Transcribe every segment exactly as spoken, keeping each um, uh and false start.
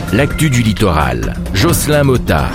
l'actu du littoral. Jocelyn Motta.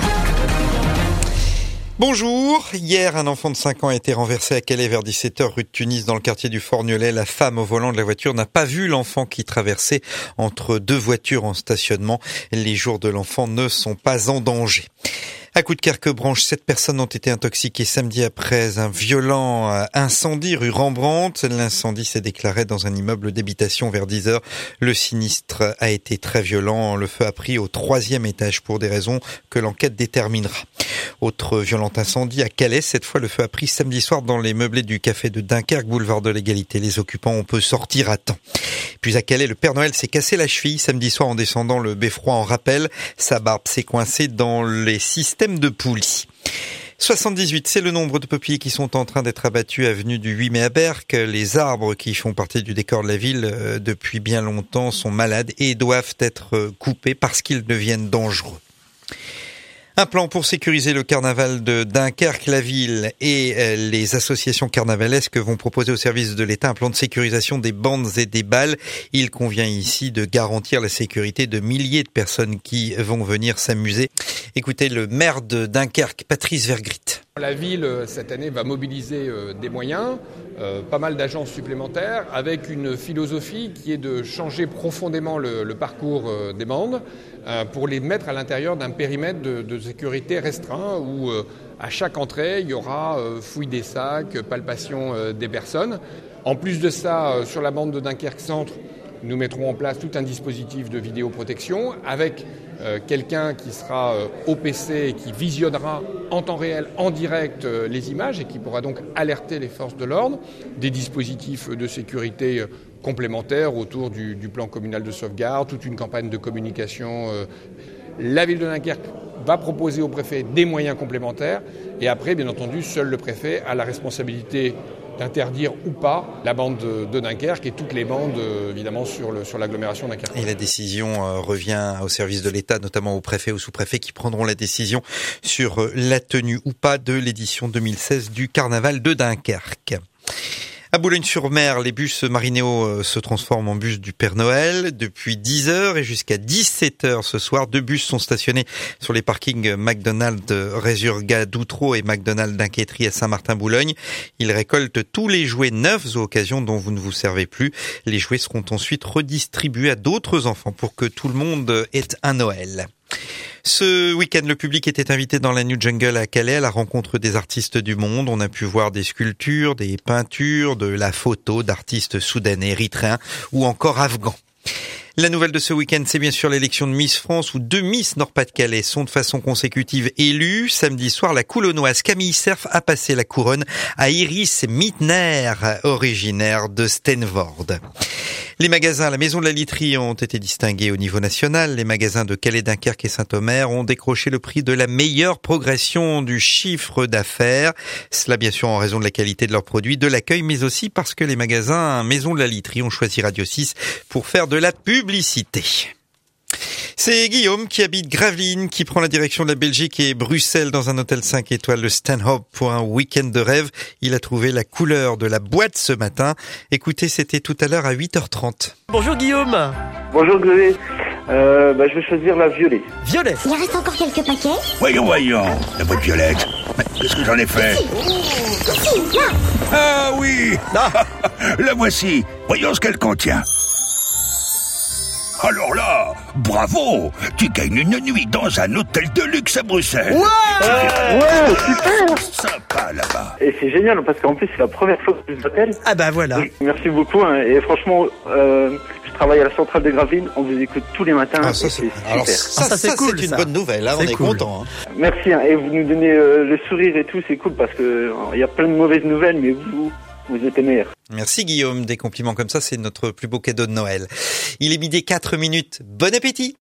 Bonjour. Hier, un enfant de cinq ans a été renversé à Calais vers dix-sept heures rue de Tunis dans le quartier du Fort-Niolet. La femme au volant de la voiture n'a pas vu l'enfant qui traversait entre deux voitures en stationnement. Les jours de l'enfant ne sont pas en danger. À Coudekerque-Branche, sept personnes ont été intoxiquées samedi après un violent incendie rue Rembrandt. L'incendie s'est déclaré dans un immeuble d'habitation vers dix heures. Le sinistre a été très violent. Le feu a pris au troisième étage pour des raisons que l'enquête déterminera. Autre violent incendie à Calais. Cette fois, le feu a pris samedi soir dans les meublés du café de Dunkerque, boulevard de l'Égalité. Les occupants ont pu sortir à temps. Puis à Calais, le Père Noël s'est cassé la cheville samedi soir en descendant le beffroi en rappel. Sa barbe s'est coincée dans les systèmes de poulie. soixante-dix-huit, c'est le nombre de peupliers qui sont en train d'être abattus avenue du huit mai à Berck. Les arbres qui font partie du décor de la ville euh, depuis bien longtemps sont malades et doivent être coupés parce qu'ils deviennent dangereux. Un plan pour sécuriser le carnaval de Dunkerque. La ville et les associations carnavalesques vont proposer au service de l'État un plan de sécurisation des bandes et des balles. Il convient ici de garantir la sécurité de milliers de personnes qui vont venir s'amuser. Écoutez le maire de Dunkerque, Patrice Vergrit. La ville, cette année, va mobiliser des moyens, euh, pas mal d'agences supplémentaires, avec une philosophie qui est de changer profondément le, le parcours des bandes euh, pour les mettre à l'intérieur d'un périmètre de, de sécurité restreint où euh, à chaque entrée, il y aura euh, fouille des sacs, palpation euh, des personnes. En plus de ça, euh, sur la bande de Dunkerque Centre, nous mettrons en place tout un dispositif de vidéoprotection avec euh, quelqu'un qui sera euh, au P C et qui visionnera en temps réel, en direct, euh, les images et qui pourra donc alerter les forces de l'ordre, des dispositifs de sécurité euh, complémentaires autour du, du plan communal de sauvegarde, toute une campagne de communication. Euh. La ville de Dunkerque va proposer au préfet des moyens complémentaires et après, bien entendu, seul le préfet a la responsabilité d'interdire ou pas la bande de, de Dunkerque et toutes les bandes, euh, évidemment, sur, le, sur l'agglomération Dunkerque. Et la décision euh, revient au service de l'État, notamment au préfet ou sous-préfet qui prendront la décision sur euh, la tenue ou pas de l'édition deux mille seize du carnaval de Dunkerque. À Boulogne-sur-Mer, les bus Marinéo se transforment en bus du Père Noël. Depuis dix heures et jusqu'à dix-sept heures ce soir, deux bus sont stationnés sur les parkings McDonald's Résurga d'Outreau et McDonald's d'Inquiétry à Saint-Martin-Boulogne. Ils récoltent tous les jouets neufs aux occasions dont vous ne vous servez plus. Les jouets seront ensuite redistribués à d'autres enfants pour que tout le monde ait un Noël. Ce week-end, le public était invité dans la New Jungle à Calais à la rencontre des artistes du monde. On a pu voir des sculptures, des peintures, de la photo d'artistes soudanais, érythréens ou encore afghans. La nouvelle de ce week-end, c'est bien sûr l'élection de Miss France où deux Miss Nord-Pas-de-Calais sont de façon consécutive élues. Samedi soir, la Coulonnoise Camille Cerf a passé la couronne à Iris Mittner, originaire de Stenvord. Les magasins à la Maison de la Literie ont été distingués au niveau national. Les magasins de Calais, Dunkerque et Saint-Omer ont décroché le prix de la meilleure progression du chiffre d'affaires. Cela bien sûr en raison de la qualité de leurs produits, de l'accueil, mais aussi parce que les magasins Maison de la Literie ont choisi Radio six pour faire de la publicité. C'est Guillaume qui habite Gravelines, qui prend la direction de la Belgique et Bruxelles dans un hôtel cinq étoiles, le Stanhope, pour un week-end de rêve. Il a trouvé la couleur de la boîte ce matin. Écoutez, c'était tout à l'heure à huit heures trente. Bonjour Guillaume. Bonjour Chloé. Euh, bah, je vais choisir la violet. Violet. Il reste encore quelques paquets. Voyons, voyons, la boîte violette. Mais qu'est-ce que j'en ai fait? Ici, là. Ah oui, Ah. la voici. Voyons ce qu'elle contient. Alors là, bravo, tu gagnes une nuit dans un hôtel de luxe à Bruxelles. Ouais, Ouais, super. Sympa là-bas. Et c'est génial parce qu'en plus c'est la première fois que je vous appelle. Ah bah voilà. Oui, merci beaucoup hein. Et franchement, euh, je travaille à la centrale de Gravelines, on vous écoute tous les matins. Ah, ça, et c'est... c'est Alors, super. ça, Ah, ça, c'est ça, cool, c'est une ça. bonne nouvelle. Là, on C'est est cool. content. Hein. Merci hein. Et vous nous donnez euh, le sourire et tout, c'est cool parce que il y a plein de mauvaises nouvelles, mais vous, vous êtes les meilleurs. Merci Guillaume, des compliments comme ça, c'est notre plus beau cadeau de Noël. Il est midi quatre minutes. Bon appétit!